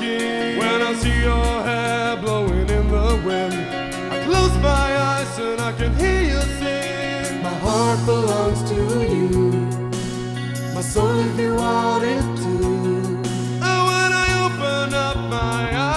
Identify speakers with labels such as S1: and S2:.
S1: king. When I see your hair blowing in the wind, I close my eyes and I can hear you sing. My heart belongs to